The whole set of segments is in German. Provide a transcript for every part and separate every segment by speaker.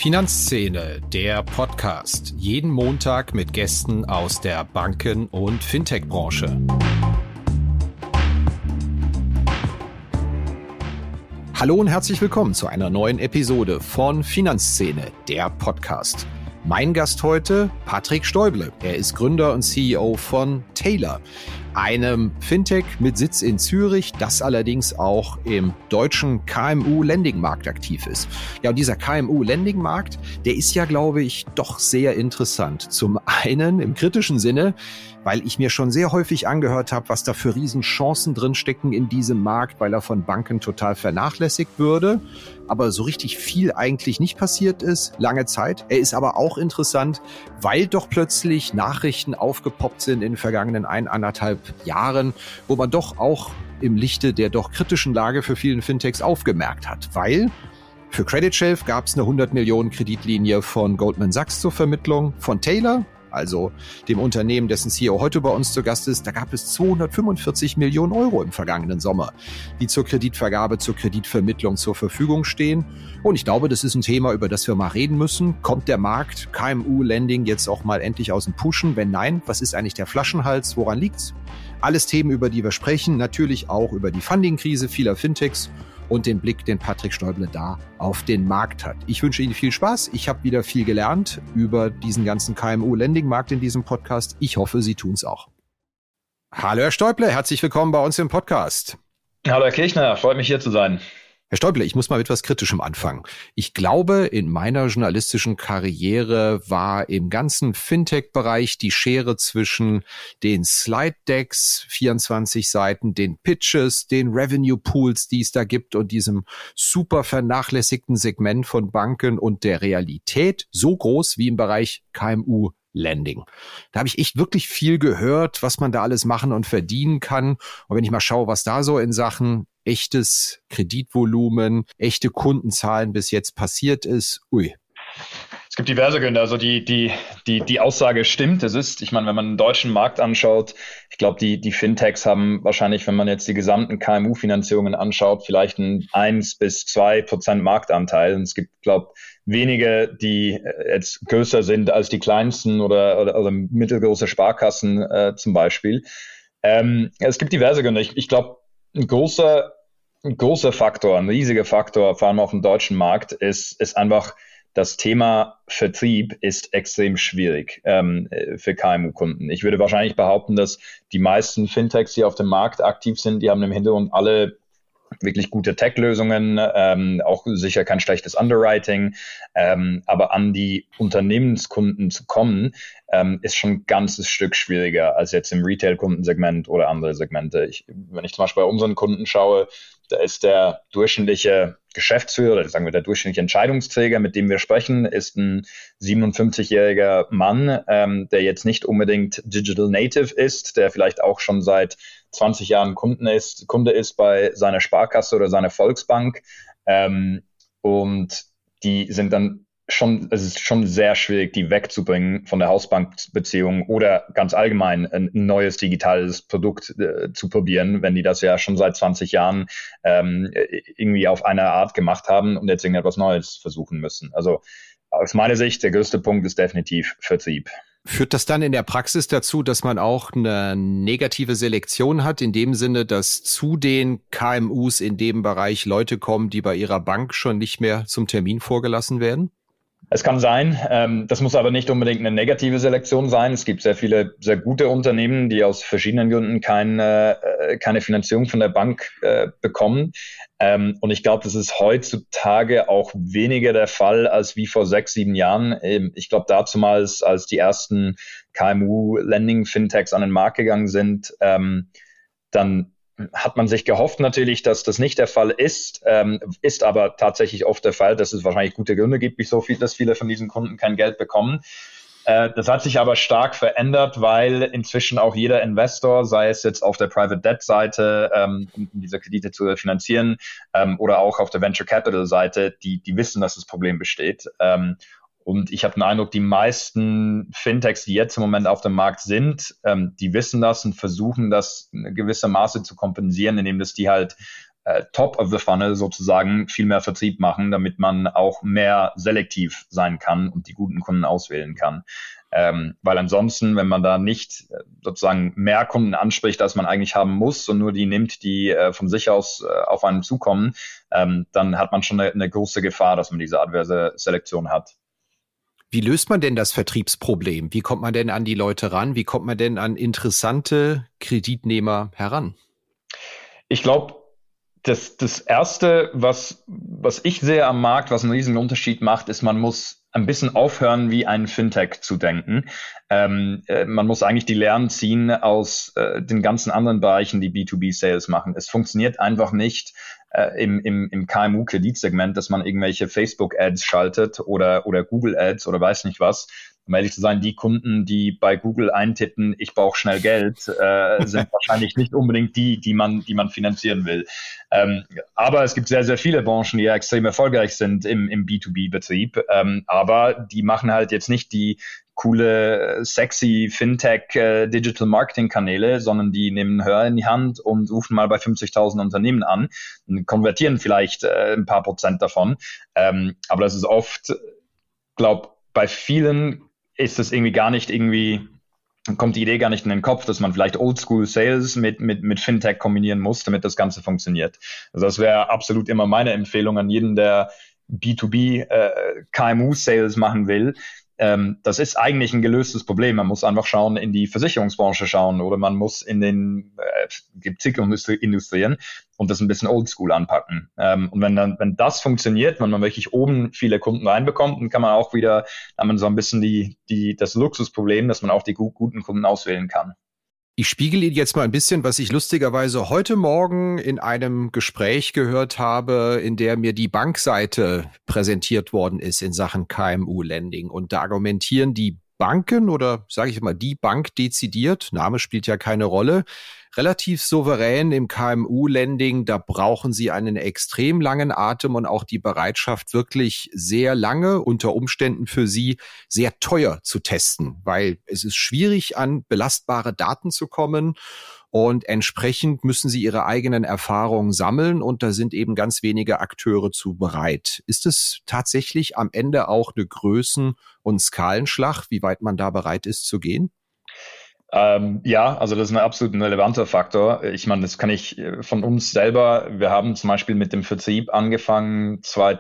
Speaker 1: Finanzszene, der Podcast. Jeden Montag mit Gästen aus der Banken- und Fintech-Branche. Hallo und herzlich willkommen zu einer neuen Episode von Finanzszene, der Podcast. Mein Gast heute, Patrick Steuble. Er ist Gründer und CEO von Taylor, einem Fintech mit Sitz in Zürich, das allerdings auch im deutschen KMU-Lending-Markt aktiv ist. Ja, und dieser KMU-Lending-Markt, der ist ja, glaube ich, doch sehr interessant. Zum einen im kritischen Sinne, weil ich mir schon sehr häufig angehört habe, was da für Riesenchancen drinstecken in diesem Markt, weil er von Banken total vernachlässigt würde, aber so richtig viel eigentlich nicht passiert ist, lange Zeit. Er ist aber auch interessant, weil doch plötzlich Nachrichten aufgepoppt sind in den vergangenen 1,5 Jahren, wo man doch auch im Lichte der doch kritischen Lage für vielen Fintechs aufgemerkt hat, weil für Credit Shelf gab es eine 100 Millionen Kreditlinie von Goldman Sachs zur Vermittlung, von Taylor, also dem Unternehmen, dessen CEO heute bei uns zu Gast ist, da gab es 245 Millionen Euro im vergangenen Sommer, die zur Kreditvergabe, zur Kreditvermittlung zur Verfügung stehen. Und ich glaube, das ist ein Thema, über das wir mal reden müssen. Kommt der Markt KMU-Lending jetzt auch mal endlich aus dem Pushen? Wenn nein, was ist eigentlich der Flaschenhals? Woran liegt's? Alles Themen, über die wir sprechen, natürlich auch über die Funding-Krise vieler Fintechs und den Blick, den Patrick Steuble da auf den Markt hat. Ich wünsche Ihnen viel Spaß. Ich habe wieder viel gelernt über diesen ganzen KMU-Lending-Markt in diesem Podcast. Ich hoffe, Sie tun es auch. Hallo Herr Steuble, herzlich willkommen bei uns im Podcast.
Speaker 2: Hallo Herr Kirchner, freut mich hier zu sein.
Speaker 1: Herr Steuble, ich muss mal mit etwas Kritischem anfangen. Ich glaube, in meiner journalistischen Karriere war im ganzen Fintech-Bereich die Schere zwischen den Slide-Decks, 24 Seiten, den Pitches, den Revenue-Pools, die es da gibt und diesem super vernachlässigten Segment von Banken und der Realität so groß wie im Bereich KMU-Lending. Da habe ich echt wirklich viel gehört, was man da alles machen und verdienen kann. Und wenn ich mal schaue, was da so in Sachen echtes Kreditvolumen, echte Kundenzahlen bis jetzt passiert ist,
Speaker 2: Es gibt diverse Gründe. Also die Aussage stimmt. Ich meine, wenn man den deutschen Markt anschaut, ich glaube, die Fintechs haben wahrscheinlich, wenn man jetzt die gesamten KMU-Finanzierungen anschaut, vielleicht einen 1-2% Marktanteil. Und es gibt, glaube ich, wenige, die jetzt größer sind als die kleinsten oder mittelgroße Sparkassen zum Beispiel. Es gibt diverse Gründe. Ich glaube, ein großer Faktor, ein riesiger Faktor, vor allem auf dem deutschen Markt, ist einfach, das Thema Vertrieb ist extrem schwierig für KMU-Kunden. Ich würde wahrscheinlich behaupten, dass die meisten Fintechs, die auf dem Markt aktiv sind, die haben im Hintergrund alle wirklich gute Tech-Lösungen, auch sicher kein schlechtes Underwriting, aber an die Unternehmenskunden zu kommen, ist schon ein ganzes Stück schwieriger als jetzt im Retail-Kundensegment oder andere Segmente. Wenn ich zum Beispiel bei unseren Kunden schaue, da ist der durchschnittliche Geschäftsführer, oder sagen wir der durchschnittliche Entscheidungsträger, mit dem wir sprechen, ist ein 57-jähriger Mann, der jetzt nicht unbedingt Digital Native ist, der vielleicht auch schon seit 20 Jahren Kunde ist bei seiner Sparkasse oder seiner Volksbank. Und die sind dann es ist schon sehr schwierig, die wegzubringen von der Hausbankbeziehung oder ganz allgemein ein neues digitales Produkt zu probieren, wenn die das ja schon seit 20 Jahren irgendwie auf eine Art gemacht haben und jetzt irgendetwas Neues versuchen müssen. Also aus meiner Sicht, der größte Punkt ist definitiv Vertrieb.
Speaker 1: Führt das dann in der Praxis dazu, dass man auch eine negative Selektion hat, in dem Sinne, dass zu den KMUs in dem Bereich Leute kommen, die bei ihrer Bank schon nicht mehr zum Termin vorgelassen werden?
Speaker 2: Es kann sein, das muss aber nicht unbedingt eine negative Selektion sein. Es gibt sehr viele, sehr gute Unternehmen, die aus verschiedenen Gründen keine Finanzierung von der Bank bekommen. Und ich glaube, das ist heutzutage auch weniger der Fall als wie vor 6-7 Jahren. Ich glaube, dazumals, als die ersten KMU-Lending-Fintechs an den Markt gegangen sind, dann hat man sich gehofft natürlich, dass das nicht der Fall ist, ist aber tatsächlich oft der Fall, dass es wahrscheinlich gute Gründe gibt, dass viele von diesen Kunden kein Geld bekommen. Das hat sich aber stark verändert, weil inzwischen auch jeder Investor, sei es jetzt auf der Private Debt Seite, um diese Kredite zu finanzieren, oder auch auf der Venture Capital Seite, die wissen, dass das Problem besteht. Und ich habe den Eindruck, die meisten Fintechs, die jetzt im Moment auf dem Markt sind, die wissen das und versuchen das in gewissem Maße zu kompensieren, indem dass die halt Top of the Funnel sozusagen viel mehr Vertrieb machen, damit man auch mehr selektiv sein kann und die guten Kunden auswählen kann. Weil ansonsten, wenn man da nicht sozusagen mehr Kunden anspricht, als man eigentlich haben muss und nur die nimmt, die von sich aus auf einen zukommen, dann hat man schon eine große Gefahr, dass man diese adverse Selektion hat.
Speaker 1: Wie löst man denn das Vertriebsproblem? Wie kommt man denn an die Leute ran? Wie kommt man denn an interessante Kreditnehmer heran?
Speaker 2: Ich glaube, das Erste, was ich sehe am Markt, was einen riesigen Unterschied macht, ist, man muss ein bisschen aufhören, wie ein Fintech zu denken. Man muss eigentlich die Lehren ziehen aus den ganzen anderen Bereichen, die B2B-Sales machen. Es funktioniert einfach nicht im KMU-Kreditsegment, dass man irgendwelche Facebook-Ads schaltet oder Google-Ads oder weiß nicht was. Um ehrlich zu sein, die Kunden, die bei Google eintippen, ich brauche schnell Geld, sind wahrscheinlich nicht unbedingt die man finanzieren will. Aber es gibt sehr, sehr viele Branchen, die ja extrem erfolgreich sind im B2B-Betrieb. Aber die machen halt jetzt nicht die coole, sexy Fintech Digital Marketing Kanäle, sondern die nehmen einen Hörer in die Hand und rufen mal bei 50.000 Unternehmen an und konvertieren vielleicht ein paar Prozent davon. Aber das ist oft, bei vielen ist das irgendwie kommt die Idee gar nicht in den Kopf, dass man vielleicht Oldschool Sales mit Fintech kombinieren muss, damit das Ganze funktioniert. Also das wäre absolut immer meine Empfehlung an jeden, der B2B KMU Sales machen will. Das ist eigentlich ein gelöstes Problem. Man muss einfach schauen, in die Versicherungsbranche schauen oder man muss in den Industrien und das ein bisschen oldschool anpacken. Und wenn das funktioniert, wenn man wirklich oben viele Kunden reinbekommt, dann kann man auch wieder, haben wir so ein bisschen das Luxusproblem, dass man auch die guten Kunden auswählen kann.
Speaker 1: Ich spiegel Ihnen jetzt mal ein bisschen, was ich lustigerweise heute Morgen in einem Gespräch gehört habe, in der mir die Bankseite präsentiert worden ist in Sachen KMU-Lending. Und da argumentieren die Banken oder sage ich mal die Bank dezidiert, Name spielt ja keine Rolle, relativ souverän im KMU-Lending, da brauchen sie einen extrem langen Atem und auch die Bereitschaft, wirklich sehr lange, unter Umständen für sie sehr teuer zu testen, weil es ist schwierig, an belastbare Daten zu kommen und entsprechend müssen sie ihre eigenen Erfahrungen sammeln und da sind eben ganz wenige Akteure zu bereit. Ist es tatsächlich am Ende auch eine Größen- und Skalenschlacht, wie weit man da bereit ist zu gehen?
Speaker 2: Ja, also das ist ein absolut relevanter Faktor. Ich meine, das kann ich von uns selber. Wir haben zum Beispiel mit dem Vertrieb angefangen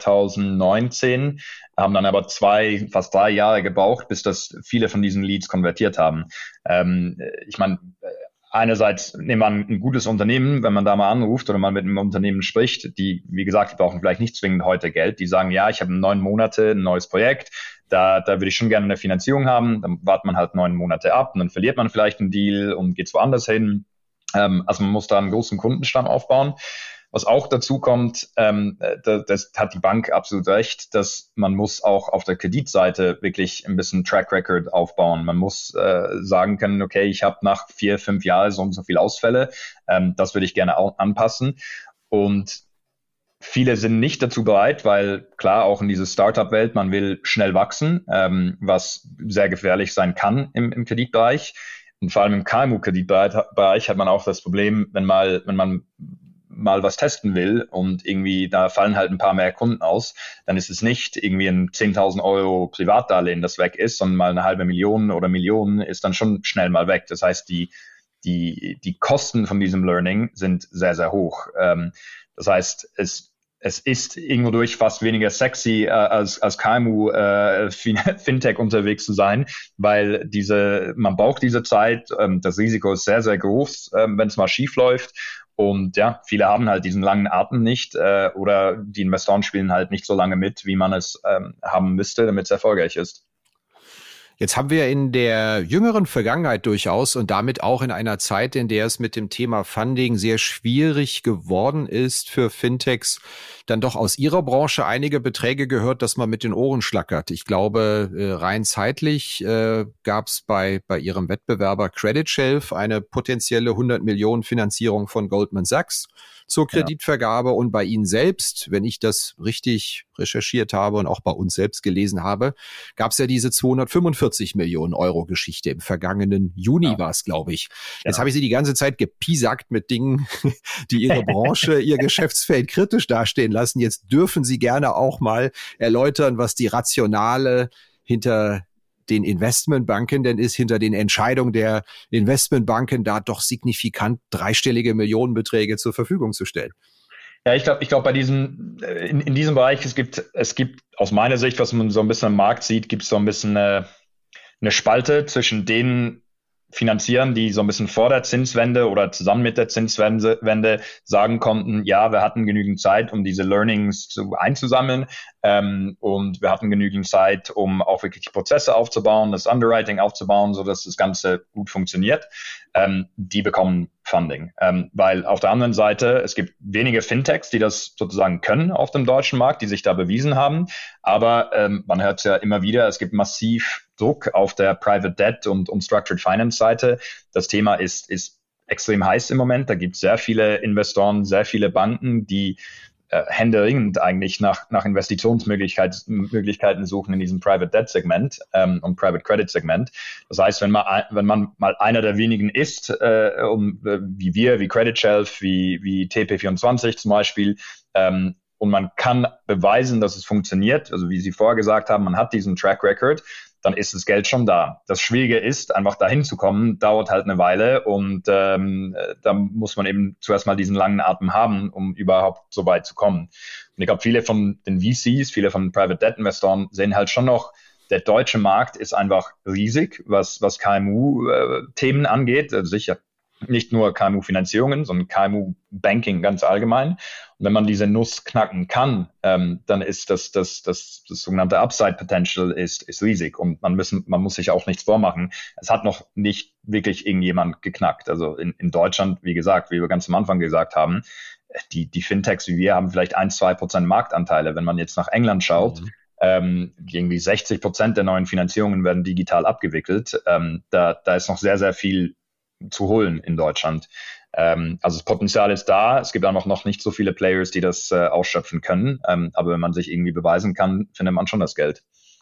Speaker 2: 2019, haben dann aber fast 3 Jahre gebraucht, bis das viele von diesen Leads konvertiert haben. Ich meine, einerseits nehmen wir ein gutes Unternehmen, wenn man da mal anruft oder mal mit einem Unternehmen spricht, die, wie gesagt, die brauchen vielleicht nicht zwingend heute Geld. Die sagen, ja, ich habe 9 Monate ein neues Projekt. Da würde ich schon gerne eine Finanzierung haben. Dann wartet man halt 9 Monate ab und dann verliert man vielleicht einen Deal und geht woanders hin. Also man muss da einen großen Kundenstamm aufbauen. Was auch dazu kommt, das hat die Bank absolut recht, dass man muss auch auf der Kreditseite wirklich ein bisschen Track Record aufbauen. Man muss sagen können, okay, ich habe nach 4, 5 Jahren so und so viele Ausfälle. Das würde ich gerne auch anpassen. Und viele sind nicht dazu bereit, weil klar, auch in dieser Startup-Welt, man will schnell wachsen, was sehr gefährlich sein kann im Kreditbereich. Und vor allem im KMU-Kreditbereich hat man auch das Problem, wenn man mal was testen will und irgendwie da fallen halt ein paar mehr Kunden aus, dann ist es nicht irgendwie ein 10.000 Euro Privatdarlehen, das weg ist, sondern mal eine halbe Million oder Millionen ist dann schon schnell mal weg. Das heißt, die Kosten von diesem Learning sind sehr, sehr hoch. Das heißt, es ist irgendwo durch fast weniger sexy als KMU Fintech unterwegs zu sein, weil man braucht diese Zeit, das Risiko ist sehr, sehr groß, wenn es mal schief läuft. Und ja, viele haben halt diesen langen Atem nicht oder die Investoren spielen halt nicht so lange mit, wie man es haben müsste, damit es erfolgreich ist.
Speaker 1: Jetzt haben wir in der jüngeren Vergangenheit durchaus und damit auch in einer Zeit, in der es mit dem Thema Funding sehr schwierig geworden ist für Fintechs, dann doch aus Ihrer Branche einige Beträge gehört, dass man mit den Ohren schlackert. Ich glaube, rein zeitlich gab es bei Ihrem Wettbewerber Credit Shelf eine potenzielle 100 Millionen Finanzierung von Goldman Sachs. zur Kreditvergabe. Und bei Ihnen selbst, wenn ich das richtig recherchiert habe und auch bei uns selbst gelesen habe, gab es ja diese 245 Millionen Euro Geschichte. Im vergangenen Juni war es, glaube ich. Jetzt habe ich Sie die ganze Zeit gepiesackt mit Dingen, die Ihre Branche, Ihr Geschäftsfeld kritisch dastehen lassen. Jetzt dürfen Sie gerne auch mal erläutern, was die Rationale hinter den Investmentbanken denn ist, hinter den Entscheidungen der Investmentbanken, da doch signifikant dreistellige Millionenbeträge zur Verfügung zu stellen.
Speaker 2: Ja, ich glaube, bei diesem, in diesem Bereich, es gibt aus meiner Sicht, was man so ein bisschen am Markt sieht, gibt es so ein bisschen eine Spalte zwischen denen finanzieren, die so ein bisschen vor der Zinswende oder zusammen mit der Zinswende sagen konnten, ja, wir hatten genügend Zeit, um diese Learnings einzusammeln, und wir hatten genügend Zeit, um auch wirklich die Prozesse aufzubauen, das Underwriting aufzubauen, so dass das Ganze gut funktioniert. Die bekommen Funding. Weil auf der anderen Seite, es gibt wenige Fintechs, die das sozusagen können auf dem deutschen Markt, die sich da bewiesen haben. Aber man hört es ja immer wieder, es gibt massiv Druck auf der Private Debt und Structured Finance Seite. Das Thema ist extrem heiß im Moment. Da gibt es sehr viele Investoren, sehr viele Banken, die händeringend eigentlich nach Investitionsmöglichkeiten suchen in diesem Private Debt Segment und Private Credit Segment. Das heißt, wenn man mal einer der wenigen ist, wie wir, wie Credit Shelf, wie TP24 zum Beispiel, und man kann beweisen, dass es funktioniert, also wie Sie vorher gesagt haben, man hat diesen Track Record, dann ist das Geld schon da. Das Schwierige ist, einfach dahin zu kommen, dauert halt eine Weile und da muss man eben zuerst mal diesen langen Atem haben, um überhaupt so weit zu kommen. Und ich glaube, viele von den VCs, viele von den Private Debt Investoren sehen halt schon noch, der deutsche Markt ist einfach riesig, was KMU-Themen angeht, also sicher. Nicht nur KMU-Finanzierungen, sondern KMU-Banking ganz allgemein. Und wenn man diese Nuss knacken kann, dann ist das sogenannte Upside-Potential ist riesig. Und man muss sich auch nichts vormachen. Es hat noch nicht wirklich irgendjemand geknackt. Also in Deutschland, wie gesagt, wie wir ganz am Anfang gesagt haben, die Fintechs wie wir haben vielleicht 1-2% Marktanteile. Wenn man jetzt nach England schaut, irgendwie 60% der neuen Finanzierungen werden digital abgewickelt. Da ist noch sehr, sehr viel zu holen in Deutschland. Also das Potenzial ist da. Es gibt auch noch nicht so viele Players, die das ausschöpfen können. Aber wenn man sich irgendwie beweisen kann, findet man schon das Geld.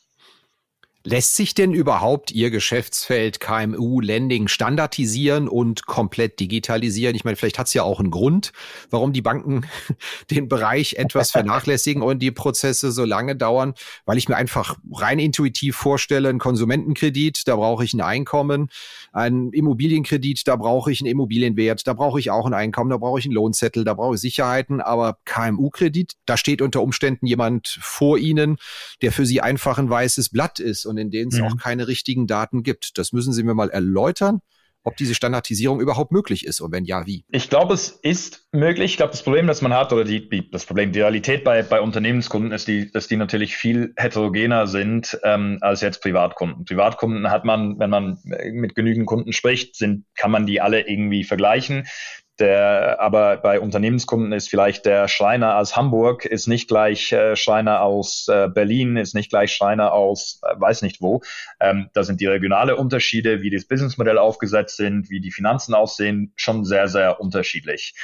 Speaker 1: Lässt sich denn überhaupt Ihr Geschäftsfeld KMU-Lending standardisieren und komplett digitalisieren? Ich meine, vielleicht hat es ja auch einen Grund, warum die Banken den Bereich etwas vernachlässigen und die Prozesse so lange dauern, weil ich mir einfach rein intuitiv vorstelle, ein Konsumentenkredit, da brauche ich ein Einkommen, ein Immobilienkredit, da brauche ich einen Immobilienwert, da brauche ich auch ein Einkommen, da brauche ich einen Lohnzettel, da brauche ich Sicherheiten, aber KMU-Kredit, da steht unter Umständen jemand vor Ihnen, der für Sie einfach ein weißes Blatt ist und in denen es auch keine richtigen Daten gibt. Das müssen Sie mir mal erläutern, ob diese Standardisierung überhaupt möglich ist und wenn ja, wie.
Speaker 2: Ich glaube, es ist möglich. Ich glaube, das Problem, das man hat oder die Realität bei Unternehmenskunden ist, dass die natürlich viel heterogener sind als jetzt Privatkunden. Privatkunden hat man, wenn man mit genügend Kunden spricht, kann man die alle irgendwie vergleichen. Aber bei Unternehmenskunden ist vielleicht der Schreiner aus Hamburg ist nicht gleich Schreiner aus Berlin, ist nicht gleich Schreiner aus weiß nicht wo. Da sind die regionale Unterschiede, wie das Businessmodell aufgesetzt sind, wie die Finanzen aussehen, schon sehr, sehr unterschiedlich.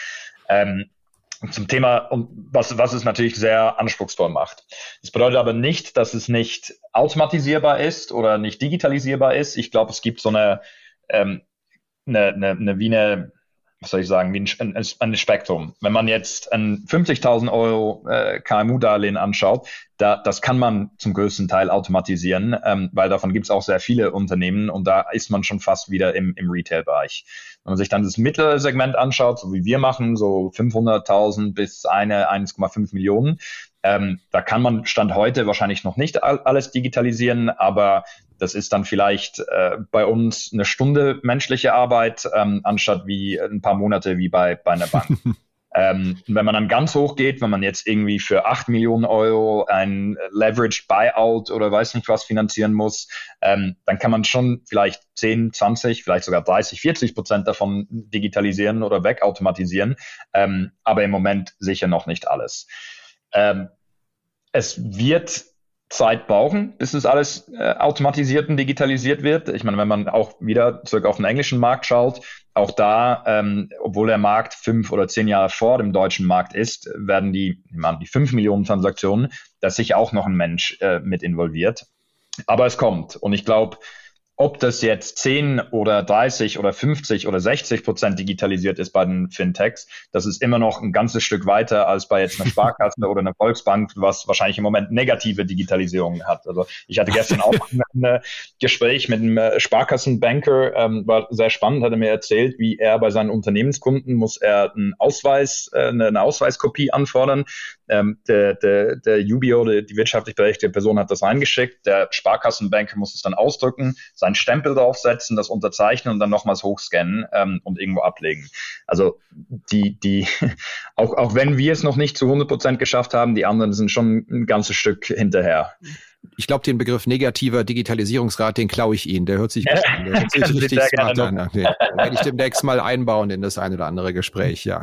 Speaker 2: Zum Thema, was es natürlich sehr anspruchsvoll macht. Das bedeutet aber nicht, dass es nicht automatisierbar ist oder nicht digitalisierbar ist. Ich glaube, es gibt so was soll ich sagen, wie ein Spektrum. Wenn man jetzt ein 50.000 Euro KMU-Darlehen anschaut, das kann man zum größten Teil automatisieren, weil davon gibt es auch sehr viele Unternehmen und da ist man schon fast wieder im Retail-Bereich. Wenn man sich dann das Mittelsegment anschaut, so wie wir machen, so 500.000 bis 1,5 Millionen, da kann man Stand heute wahrscheinlich noch nicht alles digitalisieren, aber das ist dann vielleicht bei uns eine Stunde menschliche Arbeit, anstatt wie ein paar Monate wie bei einer Bank. Wenn man dann ganz hoch geht, wenn man jetzt irgendwie für 8 Millionen Euro ein Leveraged Buyout oder weiß nicht was finanzieren muss, dann kann man schon vielleicht 10, 20, vielleicht sogar 30-40% davon digitalisieren oder wegautomatisieren, aber im Moment sicher noch nicht alles. Es wird Zeit brauchen, bis es alles automatisiert und digitalisiert wird. Ich meine, wenn man auch wieder zurück auf den englischen Markt schaut, auch da, obwohl der Markt 5 oder 10 Jahre vor dem deutschen Markt ist, werden die 5 Millionen Transaktionen, da ist sicher auch noch ein Mensch mit involviert. Aber es kommt. Und ich glaube, ob das jetzt 10 oder 30 oder 50 oder 60% digitalisiert ist bei den Fintechs, das ist immer noch ein ganzes Stück weiter als bei jetzt einer Sparkasse oder einer Volksbank, was wahrscheinlich im Moment negative Digitalisierung hat. Also ich hatte gestern auch ein Gespräch mit einem Sparkassenbanker, war sehr spannend, hat er mir erzählt, wie er bei seinen Unternehmenskunden muss er einen Ausweis, eine Ausweiskopie anfordern. Der UBO, die wirtschaftlich berechtigte Person, hat das reingeschickt. Der Sparkassenbanker muss es dann ausdrücken, seinen Stempel draufsetzen, das unterzeichnen und dann nochmals hochscannen und irgendwo ablegen. Also auch wenn wir es noch nicht zu 100% geschafft haben, die anderen sind schon ein ganzes Stück hinterher.
Speaker 1: Ich glaube, den Begriff negativer Digitalisierungsgrad, den klaue ich Ihnen. Der hört sich gut an. Der hört sich richtig smart an. Okay. Werde ich demnächst mal einbauen in das ein oder andere Gespräch, ja.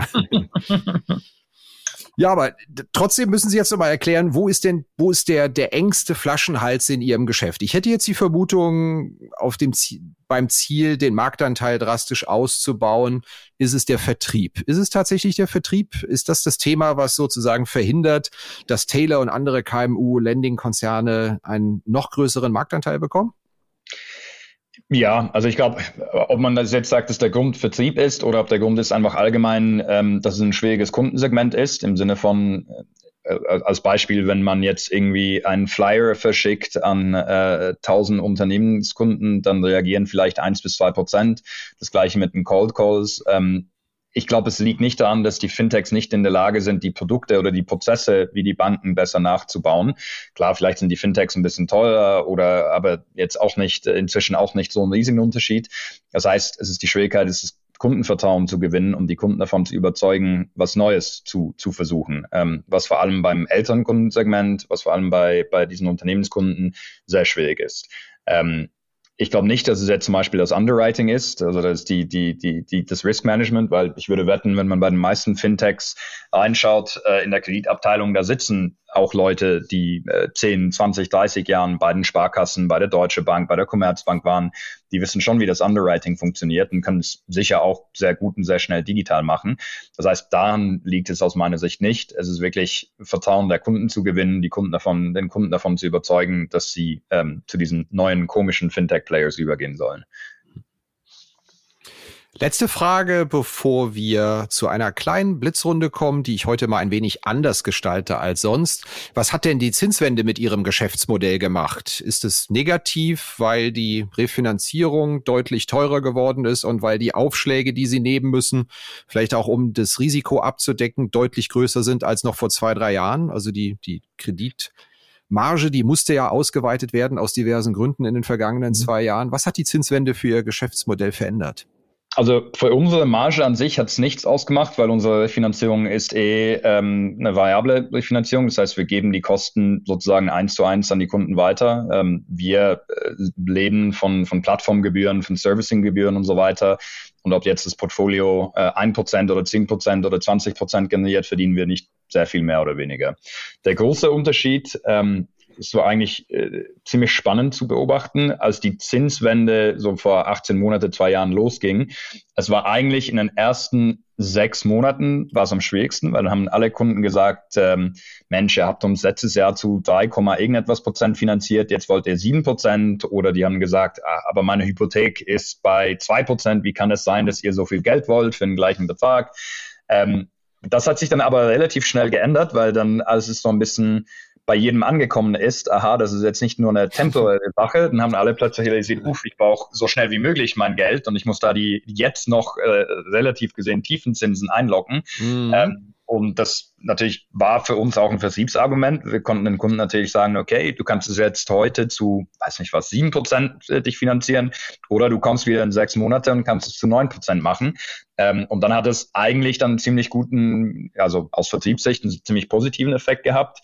Speaker 1: Ja, aber trotzdem müssen Sie jetzt noch mal erklären, wo ist der engste Flaschenhals in Ihrem Geschäft? Ich hätte jetzt die Vermutung, beim Ziel, den Marktanteil drastisch auszubauen, ist es der Vertrieb. Ist es tatsächlich der Vertrieb? Ist das Thema, was sozusagen verhindert, dass Taylor und andere KMU-Lending-Konzerne einen noch größeren Marktanteil bekommen?
Speaker 2: Ja, also ich glaube, ob man das jetzt sagt, dass der Grund Vertrieb ist oder ob der Grund ist einfach allgemein, dass es ein schwieriges Kundensegment ist, im Sinne von, als Beispiel, wenn man jetzt irgendwie einen Flyer verschickt an 1000 Unternehmenskunden, dann reagieren vielleicht 1-2%. Das gleiche mit den Cold Calls. Ich glaube, es liegt nicht daran, dass die Fintechs nicht in der Lage sind, die Produkte oder die Prozesse wie die Banken besser nachzubauen. Klar, vielleicht sind die Fintechs ein bisschen teurer aber jetzt auch nicht, inzwischen auch nicht so ein riesiger Unterschied. Das heißt, es ist die Schwierigkeit, es ist Kundenvertrauen zu gewinnen und die Kunden davon zu überzeugen, was Neues zu versuchen. Was vor allem beim älteren Kundensegment, was vor allem bei diesen Unternehmenskunden sehr schwierig ist. Ich glaube nicht, dass es jetzt zum Beispiel das Underwriting ist, also das ist das Risk Management, weil ich würde wetten, wenn man bei den meisten Fintechs reinschaut, in der Kreditabteilung, da sitzen auch Leute, die 10, 20, 30 Jahren bei den Sparkassen, bei der Deutsche Bank, bei der Commerzbank waren. Die wissen schon, wie das Underwriting funktioniert und können es sicher auch sehr gut und sehr schnell digital machen. Das heißt, daran liegt es aus meiner Sicht nicht. Es ist wirklich Vertrauen der Kunden zu gewinnen, den Kunden davon zu überzeugen, dass sie zu diesen neuen komischen Fintech-Players übergehen sollen.
Speaker 1: Letzte Frage, bevor wir zu einer kleinen Blitzrunde kommen, die ich heute mal ein wenig anders gestalte als sonst. Was hat denn die Zinswende mit Ihrem Geschäftsmodell gemacht? Ist es negativ, weil die Refinanzierung deutlich teurer geworden ist und weil die Aufschläge, die Sie nehmen müssen, vielleicht auch um das Risiko abzudecken, deutlich größer sind als noch vor 2-3 Jahren? Also die Kreditmarge, die musste ja ausgeweitet werden aus diversen Gründen in den vergangenen 2 Jahren. Was hat die Zinswende für Ihr Geschäftsmodell verändert?
Speaker 2: Also für unsere Marge an sich hat es nichts ausgemacht, weil unsere Refinanzierung ist eine variable Refinanzierung. Das heißt, wir geben die Kosten sozusagen 1:1 an die Kunden weiter. Wir leben von Plattformgebühren, von Servicinggebühren und so weiter. Und ob jetzt das Portfolio 1% oder 10% oder 20% generiert, verdienen wir nicht sehr viel mehr oder weniger. Der große Unterschied, es war eigentlich ziemlich spannend zu beobachten, als die Zinswende so vor 18 Monate, 2 Jahren losging. Es war eigentlich in den ersten 6 Monaten war es am schwierigsten, weil dann haben alle Kunden gesagt, Mensch, ihr habt uns letztes Jahr zu 3, irgendetwas Prozent finanziert, jetzt wollt ihr 7%. Oder die haben gesagt, aber meine Hypothek ist bei 2%, wie kann es sein, dass ihr so viel Geld wollt für den gleichen Betrag? Das hat sich dann aber relativ schnell geändert, weil dann, als es so ein bisschen bei jedem angekommen ist, das ist jetzt nicht nur eine temporäre Sache, dann haben alle plötzlich realisiert, ich brauche so schnell wie möglich mein Geld und ich muss da die jetzt noch relativ gesehen tiefen Zinsen einlocken. Und das natürlich war für uns auch ein Vertriebsargument. Wir konnten den Kunden natürlich sagen, okay, du kannst es jetzt heute zu, 7% dich finanzieren oder du kommst wieder in 6 Monate und kannst es zu 9% machen. Und dann hat es eigentlich dann einen ziemlich guten, also aus Vertriebssicht einen ziemlich positiven Effekt gehabt.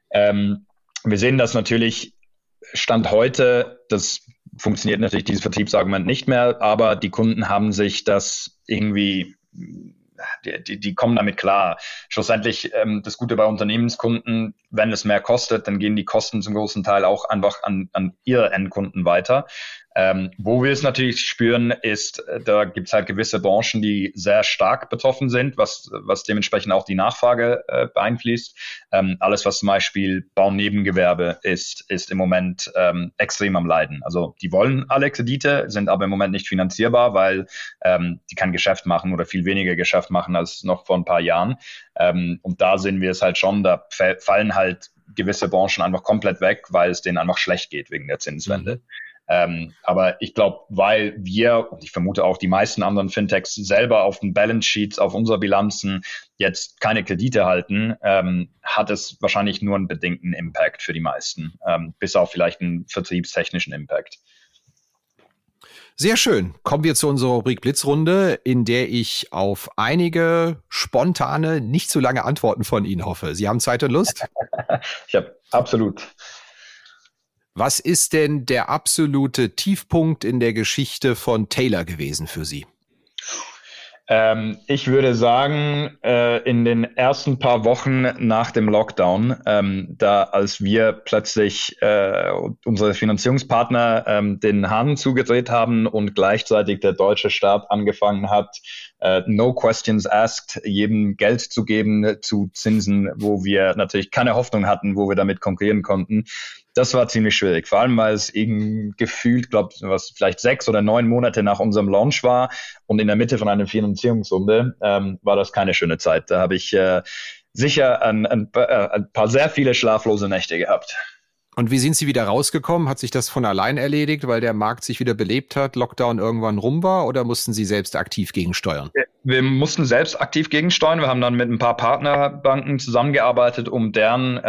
Speaker 2: Wir sehen das natürlich Stand heute, das funktioniert natürlich dieses Vertriebsargument nicht mehr, aber die Kunden haben sich das irgendwie die kommen damit klar. Schlussendlich das Gute bei Unternehmenskunden, wenn es mehr kostet, dann gehen die Kosten zum großen Teil auch einfach an ihre Endkunden weiter. Wo wir es natürlich spüren, ist, da gibt es halt gewisse Branchen, die sehr stark betroffen sind, was dementsprechend auch die Nachfrage beeinflusst. Alles, was zum Beispiel Baunebengewerbe ist im Moment extrem am Leiden. Also die wollen alle Kredite, sind aber im Moment nicht finanzierbar, weil die kein Geschäft machen oder viel weniger Geschäft machen als noch vor ein paar Jahren. Und da sehen wir es halt schon, da fallen halt gewisse Branchen einfach komplett weg, weil es denen einfach schlecht geht wegen der Zinswende. Aber ich glaube, weil wir, und ich vermute auch die meisten anderen Fintechs selber auf den Balance Sheets, auf unsere Bilanzen jetzt keine Kredite halten, hat es wahrscheinlich nur einen bedingten Impact für die meisten, bis auf vielleicht einen vertriebstechnischen Impact.
Speaker 1: Sehr schön. Kommen wir zu unserer Rubrik Blitzrunde, in der ich auf einige spontane, nicht zu lange Antworten von Ihnen hoffe. Sie haben Zeit und Lust?
Speaker 2: Ich habe absolut.
Speaker 1: Was ist denn der absolute Tiefpunkt in der Geschichte von Taylor gewesen für Sie?
Speaker 2: Ich würde sagen, in den ersten paar Wochen nach dem Lockdown, da als wir plötzlich unsere Finanzierungspartner den Hahn zugedreht haben und gleichzeitig der deutsche Staat angefangen hat, no questions asked, jedem Geld zu geben zu Zinsen, wo wir natürlich keine Hoffnung hatten, wo wir damit konkurrieren konnten. Das war ziemlich schwierig, vor allem weil es eben gefühlt, glaube ich, was vielleicht 6 oder 9 Monate nach unserem Launch war und in der Mitte von einer Finanzierungsrunde war das keine schöne Zeit. Da habe ich sicher ein paar sehr viele schlaflose Nächte gehabt.
Speaker 1: Und wie sind Sie wieder rausgekommen? Hat sich das von allein erledigt, weil der Markt sich wieder belebt hat, Lockdown irgendwann rum war, oder mussten Sie selbst aktiv gegensteuern?
Speaker 2: Wir mussten selbst aktiv gegensteuern. Wir haben dann mit ein paar Partnerbanken zusammengearbeitet, um deren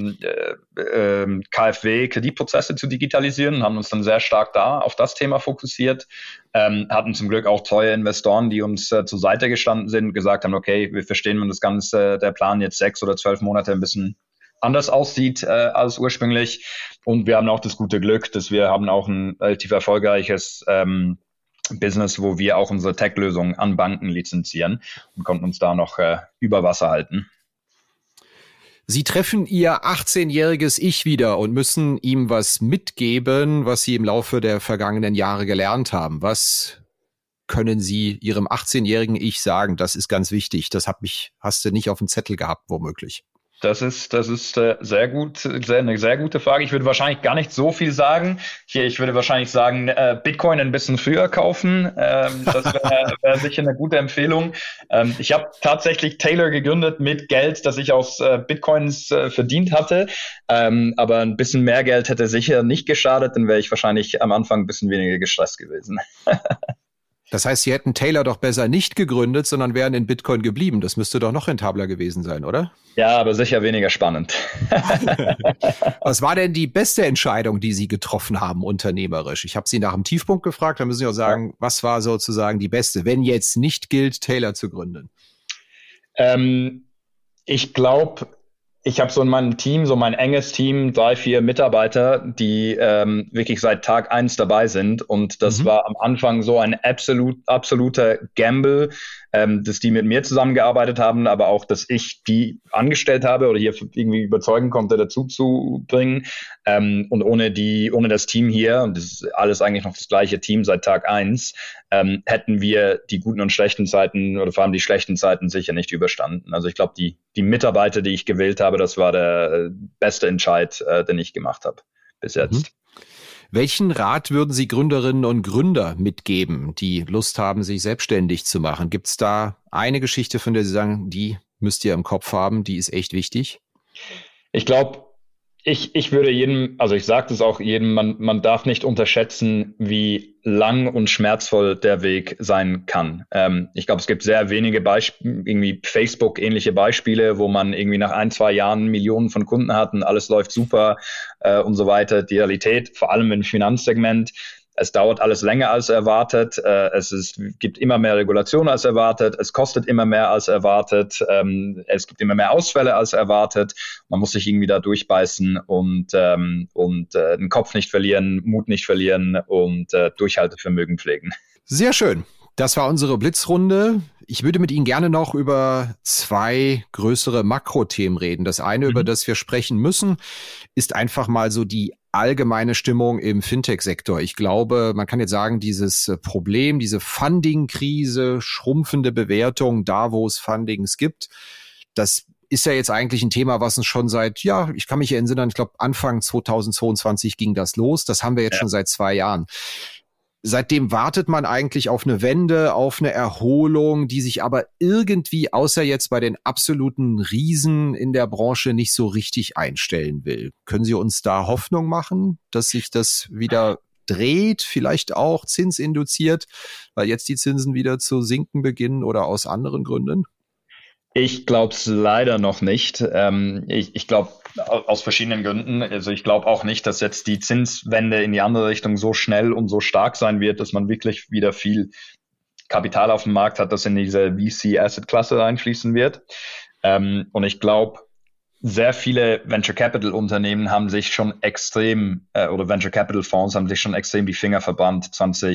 Speaker 2: KfW-Kreditprozesse zu digitalisieren, haben uns dann sehr stark da auf das Thema fokussiert, hatten zum Glück auch treue Investoren, die uns zur Seite gestanden sind und gesagt haben, okay, wir verstehen, wenn das Ganze, der Plan jetzt 6 oder 12 Monate ein bisschen anders aussieht als ursprünglich. Und wir haben auch das gute Glück, dass wir haben auch ein relativ erfolgreiches Business, wo wir auch unsere Tech-Lösungen an Banken lizenzieren und konnten uns da noch über Wasser halten.
Speaker 1: Sie treffen Ihr 18-jähriges Ich wieder und müssen ihm was mitgeben, was Sie im Laufe der vergangenen Jahre gelernt haben. Was können Sie Ihrem 18-jährigen Ich sagen? Das ist ganz wichtig. Das hast du nicht auf dem Zettel gehabt, womöglich.
Speaker 2: Das ist sehr gut, eine sehr gute Frage. Ich würde wahrscheinlich gar nicht so viel sagen. Ich würde wahrscheinlich sagen, Bitcoin ein bisschen früher kaufen. Das wäre sicher eine gute Empfehlung. Ich habe tatsächlich Taylor gegründet mit Geld, das ich aus Bitcoins verdient hatte. Aber ein bisschen mehr Geld hätte sicher nicht geschadet, dann wäre ich wahrscheinlich am Anfang ein bisschen weniger gestresst gewesen.
Speaker 1: Das heißt, Sie hätten Taylor doch besser nicht gegründet, sondern wären in Bitcoin geblieben. Das müsste doch noch rentabler gewesen sein, oder?
Speaker 2: Ja, aber sicher weniger spannend.
Speaker 1: Was war denn die beste Entscheidung, die Sie getroffen haben, unternehmerisch? Ich habe Sie nach dem Tiefpunkt gefragt, da müssen Sie auch sagen, was war sozusagen die beste, wenn jetzt nicht gilt, Taylor zu gründen?
Speaker 2: Ich glaube, ich habe so in meinem Team, so mein enges Team, 3, 4 Mitarbeiter, die wirklich seit Tag 1 dabei sind. Und das war am Anfang so ein absoluter Gamble, dass die mit mir zusammengearbeitet haben, aber auch, dass ich die angestellt habe oder hier irgendwie überzeugen konnte, dazu zu bringen. Und ohne das Team hier, und das ist alles eigentlich noch das gleiche Team seit Tag 1, hätten wir die guten und schlechten Zeiten oder vor allem die schlechten Zeiten sicher nicht überstanden. Also ich glaube, die Mitarbeiter, die ich gewählt habe, das war der beste Entscheid, den ich gemacht habe bis jetzt.
Speaker 1: Welchen Rat würden Sie Gründerinnen und Gründer mitgeben, die Lust haben, sich selbstständig zu machen? Gibt es da eine Geschichte, von der Sie sagen, die müsst ihr im Kopf haben, die ist echt wichtig? Ich glaube, ich würde jedem, also ich sage das auch jedem, man darf nicht unterschätzen, wie lang und schmerzvoll der Weg sein kann. Ich glaube, es gibt sehr wenige irgendwie Facebook-ähnliche Beispiele, wo man irgendwie nach 1, 2 Jahren Millionen von Kunden hat und alles läuft super und so weiter. Die Realität, vor allem im Finanzsegment, es dauert alles länger als erwartet, gibt immer mehr Regulation als erwartet, es kostet immer mehr als erwartet, es gibt immer mehr Ausfälle als erwartet. Man muss sich irgendwie da durchbeißen und den Kopf nicht verlieren, Mut nicht verlieren und Durchhaltevermögen pflegen. Sehr schön. Das war unsere Blitzrunde. Ich würde mit Ihnen gerne noch über 2 größere Makrothemen reden. Das eine, über das wir sprechen müssen, ist einfach mal so die allgemeine Stimmung im Fintech-Sektor. Ich glaube, man kann jetzt sagen, dieses Problem, diese Funding-Krise, schrumpfende Bewertung, da wo es Fundings gibt, das ist ja jetzt eigentlich ein Thema, was uns schon seit, ich kann mich erinnern, ich glaube Anfang 2022 ging das los. Das haben wir jetzt schon seit 2 Jahren. Seitdem wartet man eigentlich auf eine Wende, auf eine Erholung, die sich aber irgendwie, außer jetzt bei den absoluten Riesen in der Branche, nicht so richtig einstellen will. Können Sie uns da Hoffnung machen, dass sich das wieder dreht, vielleicht auch zinsinduziert, weil jetzt die Zinsen wieder zu sinken beginnen oder aus anderen Gründen?
Speaker 2: Ich glaube es leider noch nicht. Ich glaube aus verschiedenen Gründen. Also ich glaube auch nicht, dass jetzt die Zinswende in die andere Richtung so schnell und so stark sein wird, dass man wirklich wieder viel Kapital auf dem Markt hat, das in diese VC-Asset-Klasse einfließen wird. Und ich glaube, sehr viele Venture Capital Unternehmen haben sich schon extrem, oder Venture Capital Fonds haben sich schon extrem die Finger verbrannt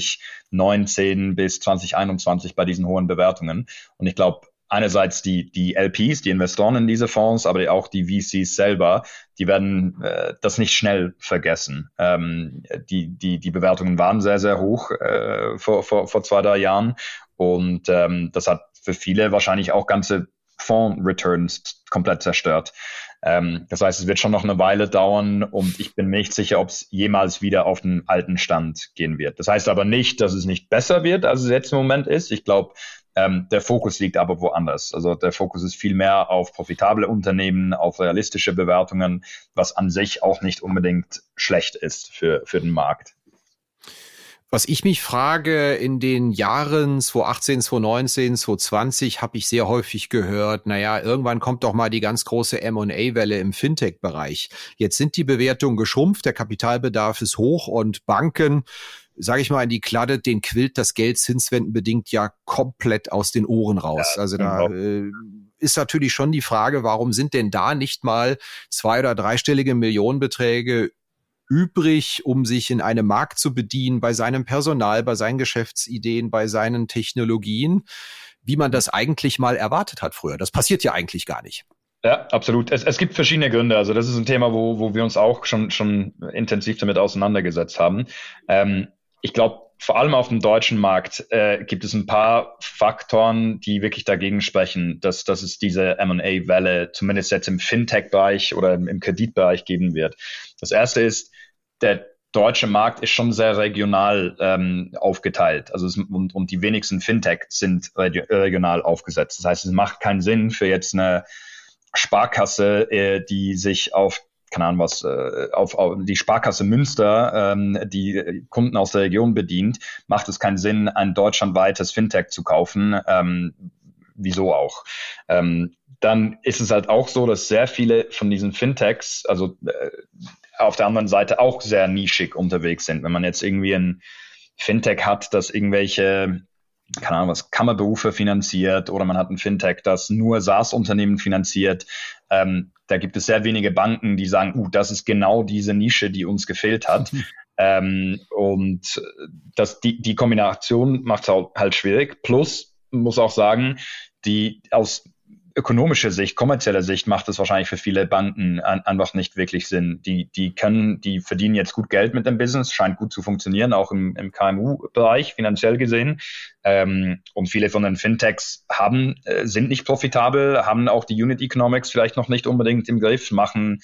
Speaker 2: 2019 bis 2021 bei diesen hohen Bewertungen. Und ich glaube, einerseits die LPs, die Investoren in diese Fonds, aber auch die VCs selber, die werden das nicht schnell vergessen. Die Bewertungen waren sehr, sehr hoch vor 2-3 Jahren und das hat für viele wahrscheinlich auch ganze Fonds-Returns komplett zerstört. Das heißt, es wird schon noch eine Weile dauern und ich bin mir nicht sicher, ob es jemals wieder auf den alten Stand gehen wird. Das heißt aber nicht, dass es nicht besser wird, als es jetzt im Moment ist. Ich glaube, der Fokus liegt aber woanders. Also der Fokus ist viel mehr auf profitable Unternehmen, auf realistische Bewertungen, was an sich auch nicht unbedingt schlecht ist für den Markt.
Speaker 1: Was ich mich frage, in den Jahren 2018, 2019, 2020 habe ich sehr häufig gehört, irgendwann kommt doch mal die ganz große M&A-Welle im Fintech-Bereich. Jetzt sind die Bewertungen geschrumpft, der Kapitalbedarf ist hoch und Banken, sage ich mal, in die Kladde, den quillt das Geld zinswendenbedingt ja komplett aus den Ohren raus. Ja, also da ist natürlich schon die Frage, warum sind denn da nicht mal 2- oder 3-stellige Millionenbeträge übrig, um sich in einem Markt zu bedienen, bei seinem Personal, bei seinen Geschäftsideen, bei seinen Technologien, wie man das eigentlich mal erwartet hat früher. Das passiert ja eigentlich gar nicht.
Speaker 2: Ja, absolut. Es gibt verschiedene Gründe. Also das ist ein Thema, wo wir uns auch schon intensiv damit auseinandergesetzt haben. Ich glaube, vor allem auf dem deutschen Markt gibt es ein paar Faktoren, die wirklich dagegen sprechen, dass es diese M&A-Welle zumindest jetzt im Fintech-Bereich oder im Kreditbereich geben wird. Das erste ist, der deutsche Markt ist schon sehr regional aufgeteilt. Also und die wenigsten Fintech sind regional aufgesetzt. Das heißt, es macht keinen Sinn für jetzt eine Sparkasse, die sich auf die Sparkasse Münster, die Kunden aus der Region bedient, macht es keinen Sinn, ein deutschlandweites Fintech zu kaufen. Wieso auch? Dann ist es halt auch so, dass sehr viele von diesen Fintechs, auf der anderen Seite auch sehr nischig unterwegs sind. Wenn man jetzt irgendwie ein Fintech hat, das irgendwelche Kammerberufe finanziert oder man hat ein Fintech, das nur SaaS-Unternehmen finanziert. Da gibt es sehr wenige Banken, die sagen, das ist genau diese Nische, die uns gefehlt hat. Und die Kombination macht es halt schwierig. Plus, muss auch sagen, aus ökonomischer Sicht, kommerzieller Sicht macht es wahrscheinlich für viele Banken einfach nicht wirklich Sinn. Die verdienen jetzt gut Geld mit dem Business, scheint gut zu funktionieren, auch im KMU-Bereich finanziell gesehen. Und viele von den Fintechs sind nicht profitabel, haben auch die Unit Economics vielleicht noch nicht unbedingt im Griff, machen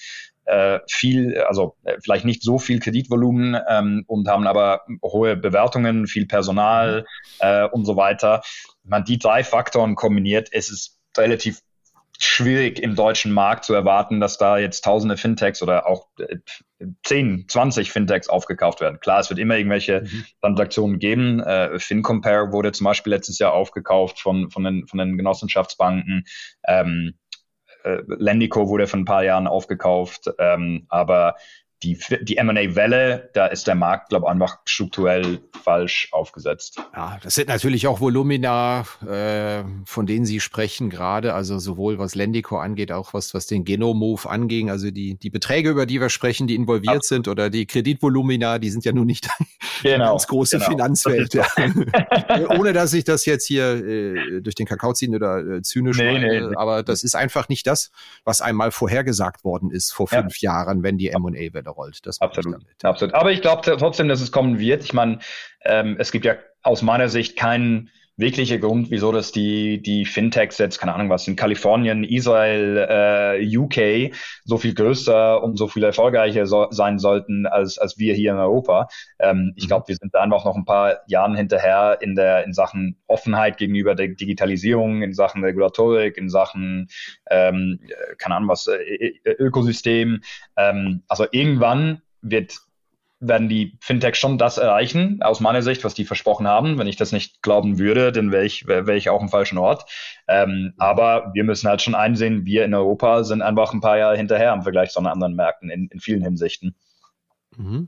Speaker 2: vielleicht nicht so viel Kreditvolumen und haben aber hohe Bewertungen, viel Personal und so weiter. Wenn man die 3 Faktoren kombiniert, ist es relativ schwierig im deutschen Markt zu erwarten, dass da jetzt tausende Fintechs oder auch 10, 20 Fintechs aufgekauft werden. Klar, es wird immer irgendwelche Transaktionen geben. FinCompare wurde zum Beispiel letztes Jahr aufgekauft von den Genossenschaftsbanken. Lendico wurde vor ein paar Jahren aufgekauft. Aber die M&A-Welle, da ist der Markt, glaube ich, einfach strukturell falsch aufgesetzt.
Speaker 1: Ja, das sind natürlich auch Volumina, von denen Sie sprechen gerade, also sowohl was Lendico angeht, auch was den Genomove anging, also die Beträge, über die wir sprechen, die involviert sind oder die Kreditvolumina, die sind ja nun nicht die ganz große Finanzwelt. Ja. Ohne, dass ich das jetzt hier durch den Kakao ziehen oder zynisch meine, aber das ist einfach nicht das, was einmal vorhergesagt worden ist vor 5 Jahren, wenn die M&A-Welle rollt. Das
Speaker 2: absolut. Aber ich glaube trotzdem, dass es kommen wird. Ich meine, es gibt ja aus meiner Sicht keinen wirklichen Grund, wieso das die Fintechs jetzt, keine Ahnung was, in Kalifornien, Israel, UK so viel größer und so viel erfolgreicher sein sollten als wir hier in Europa. Ich glaube, wir sind da einfach noch ein paar Jahren hinterher in Sachen Offenheit gegenüber der Digitalisierung, in Sachen Regulatorik, in Sachen, keine Ahnung was, Ökosystem. Also irgendwann werden die Fintechs schon das erreichen, aus meiner Sicht, was die versprochen haben. Wenn ich das nicht glauben würde, dann wäre ich auch im falschen Ort. Aber wir müssen halt schon einsehen, wir in Europa sind einfach ein paar Jahre hinterher im Vergleich zu anderen Märkten in vielen Hinsichten.
Speaker 1: Mhm.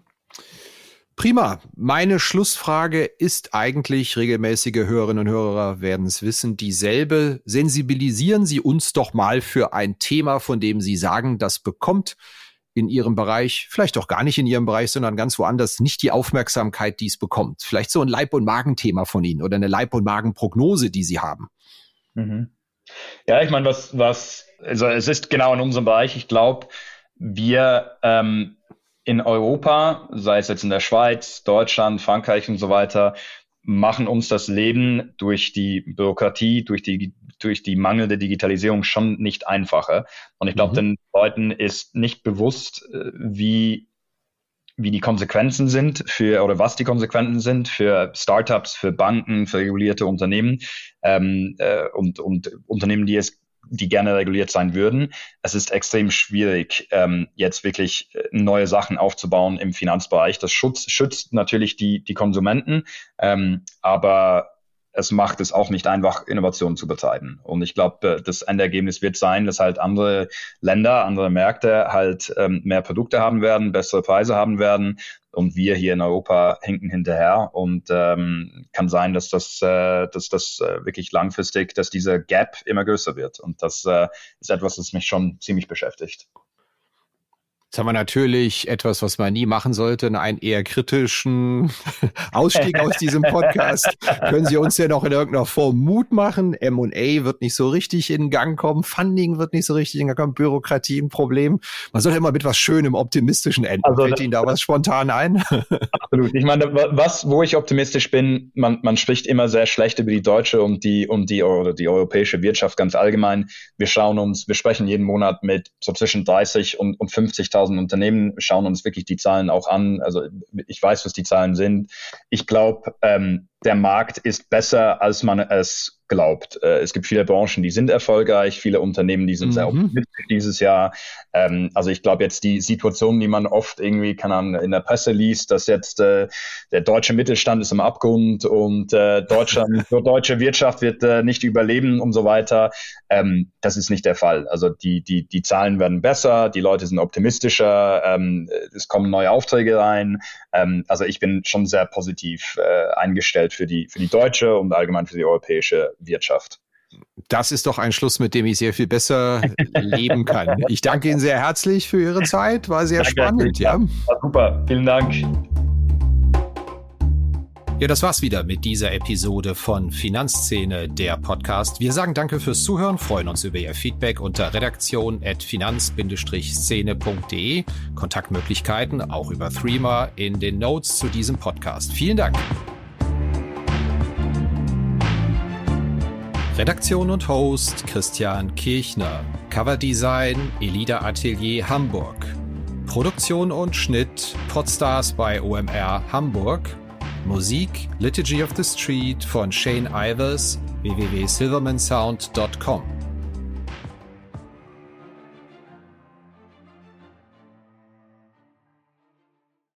Speaker 1: Prima. Meine Schlussfrage ist eigentlich, regelmäßige Hörerinnen und Hörer werden es wissen, dieselbe. Sensibilisieren Sie uns doch mal für ein Thema, von dem Sie sagen, das bekommt in Ihrem Bereich, vielleicht auch gar nicht in Ihrem Bereich, sondern ganz woanders, nicht die Aufmerksamkeit, die es bekommt. Vielleicht so ein Leib- und Magenthema von Ihnen oder eine Leib- und Magenprognose, die Sie haben.
Speaker 2: Mhm. Ja, ich meine, also es ist genau in unserem Bereich. Ich glaube, wir in Europa, sei es jetzt in der Schweiz, Deutschland, Frankreich und so weiter, machen uns das Leben durch die Bürokratie, durch die mangelnde Digitalisierung schon nicht einfacher. Und ich glaube, den Leuten ist nicht bewusst, wie die Konsequenzen sind oder was die Konsequenzen sind für Startups, für Banken, für regulierte Unternehmen und Unternehmen, die gerne reguliert sein würden. Es ist extrem schwierig, jetzt wirklich neue Sachen aufzubauen im Finanzbereich. Das schützt natürlich die Konsumenten, aber es macht es auch nicht einfach, Innovationen zu betreiben. Und ich glaube, das Endergebnis wird sein, dass halt andere Länder, andere Märkte halt mehr Produkte haben werden, bessere Preise haben werden. Und wir hier in Europa hinken hinterher. Und kann sein, dass das wirklich langfristig, dass dieser Gap immer größer wird. Und das ist etwas, das mich schon ziemlich beschäftigt.
Speaker 1: Jetzt haben wir natürlich etwas, was man nie machen sollte, einen eher kritischen Ausstieg aus diesem Podcast. Können Sie uns ja noch in irgendeiner Form Mut machen? M&A wird nicht so richtig in Gang kommen, Funding wird nicht so richtig in Gang kommen, Bürokratie ein Problem. Man sollte immer mit was Schönem, Optimistischen enden. Also, fällt Ihnen da was spontan ein? Absolut. Ich meine, wo ich optimistisch bin, man spricht immer sehr schlecht über die deutsche und die europäische Wirtschaft ganz allgemein. Wir sprechen jeden Monat mit so zwischen 30 und 50.000 Unternehmen, schauen uns wirklich die Zahlen auch an. Also ich weiß, was die Zahlen sind. Ich glaube, der Markt ist besser, als man es glaubt. Es gibt viele Branchen, die sind erfolgreich, viele Unternehmen, die sind sehr optimistisch dieses Jahr. Also ich glaube jetzt die Situation, die man oft irgendwie in der Presse liest, dass jetzt der deutsche Mittelstand ist im Abgrund und deutsche Wirtschaft wird nicht überleben und so weiter. Das ist nicht der Fall. Also die Zahlen werden besser, die Leute sind optimistischer, es kommen neue Aufträge rein. Also ich bin schon sehr positiv eingestellt für die deutsche und allgemein für die europäische Wirtschaft. Das ist doch ein Schluss, mit dem ich sehr viel besser leben kann. Ich danke Ihnen sehr herzlich für Ihre Zeit. War sehr spannend. Ja. War super. Vielen Dank. Ja, das war's wieder mit dieser Episode von Finanzszene, der Podcast. Wir sagen danke fürs Zuhören, freuen uns über Ihr Feedback unter redaktion@finanz-szene.de. Kontaktmöglichkeiten auch über Threema in den Notes zu diesem Podcast. Vielen Dank. Redaktion und Host Christian Kirchner. Coverdesign Elida Atelier Hamburg. Produktion und Schnitt Podstars bei OMR Hamburg. Musik Liturgy of the Street von Shane Ivers, www.silvermansound.com.